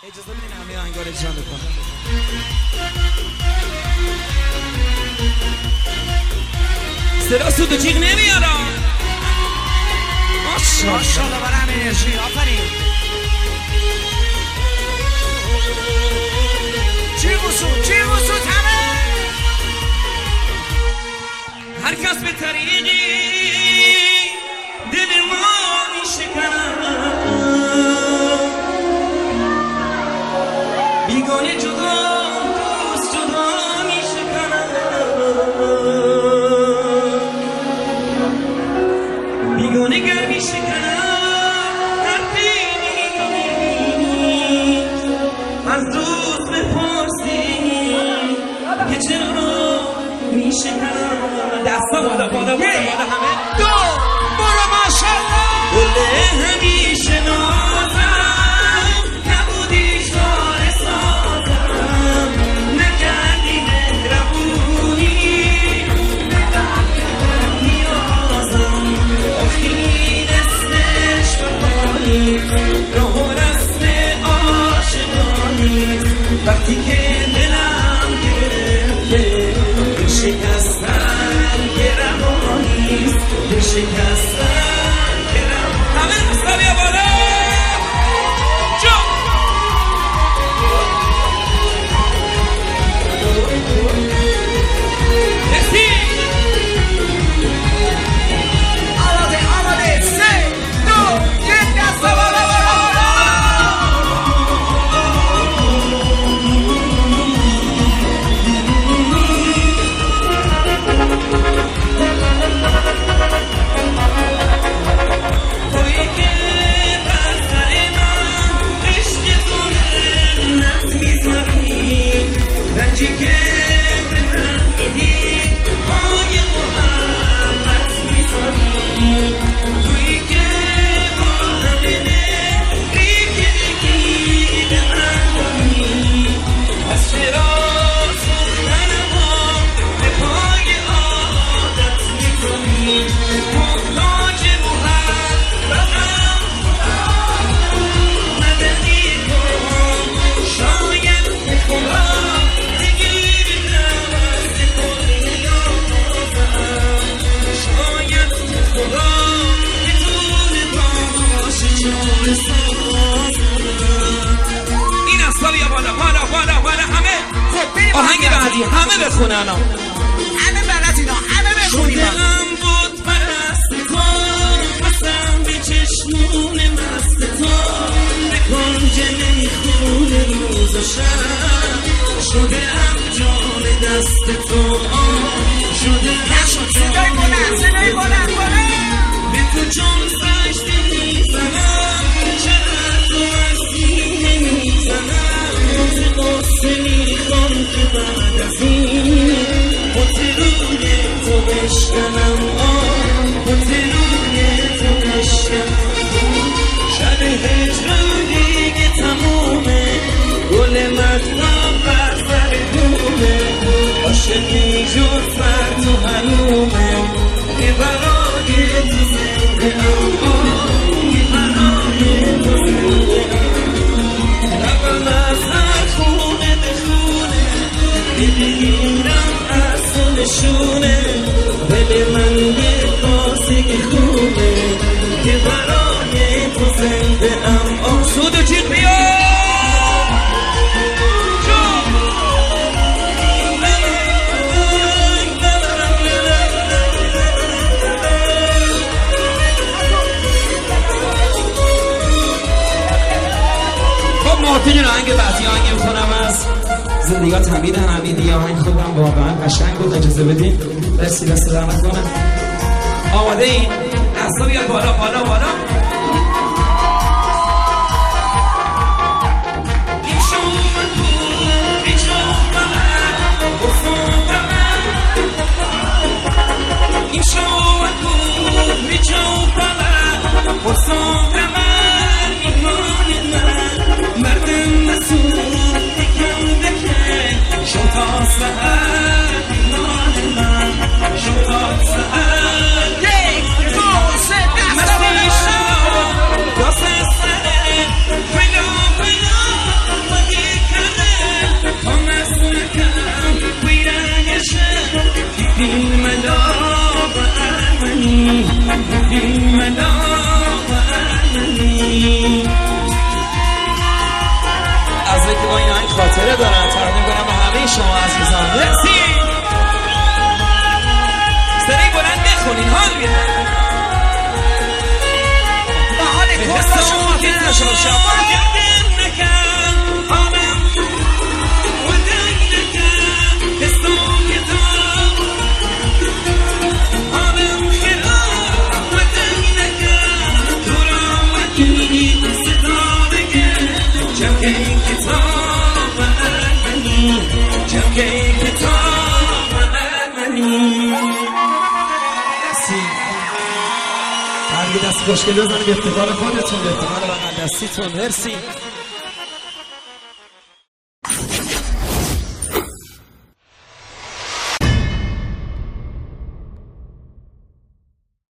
اجازه بدین همه آهنگا رو اجرا بکنم. صدا سود و جیغ نمیارم. ماشاءالله برای همه انرژی. آفرین. جیغ و سود همه. هر کس به طریقی دل ما میشکنم، بیگانه جدا دوست جدا میشکنم، بیگانه گر میشکنم در پیمی از دوست بپرسی که چرا میشکنم. دستا بالا همه دو برو ماشاءالله. گله همیشه نازم نبودی شاره سازم، نکردی مهربونی نیازم، آخی دستش بخانی راه و رسم عاشقانی. وقتی که دلم گرفته شکستن که روانیست، شکستن که روانیست. همه مستوی بالا جو مرسی. آماده سه دو یک دست بالا آهنگ بعدی همه بخونن، همه بلد اینا، همه بخونیم. شدم بود پرست تو، قسم به چشمون مست تو، نکن جنه خون روز و شب، شدم جان دست تو، شدم صدای بلند به تو چون سجده میزنم، چرا تو از سینه میزنم، ز قصه میخوام که بعد از این روی تو بشکنم، روی تو بشکنم. شب هجر دیگه تمومه، گل مطلب بر سر بومه، عاشقی جز بر تو حرومه، که برای تو زنده که برای تو زنده لبم از هر خونه به خونه بگیرم از نشونه، دل من یه کاسه خونه که برای تو زنده ام. سود و جیغ بیا این آهنگ بعدی آهنگ میکنم از زندگی تمید حمیدی. آهنگ خودم واقعا قشنگ بود، اجازه بدین. مرسی، دست در نکنه. آماده این؟ دستا بیاد بالا بالا بالا. Shut up, خاطره دارم تقدیم کنم به همه شما عزیزان. مرسی. سری بلند بخونین حال میدن با حال کسا شما که نشون شما گردن نکن حالم ودن نکن حسام کتاب حالم خراب ودن نکن دورم وکی صدا بگن جمع این کتاب و ارمنی جمع این کتاب و ارمنی. هرگی دست خوشگلی بزنید به افتخار خودتون به افتخار بغل دستیتون. مرسی.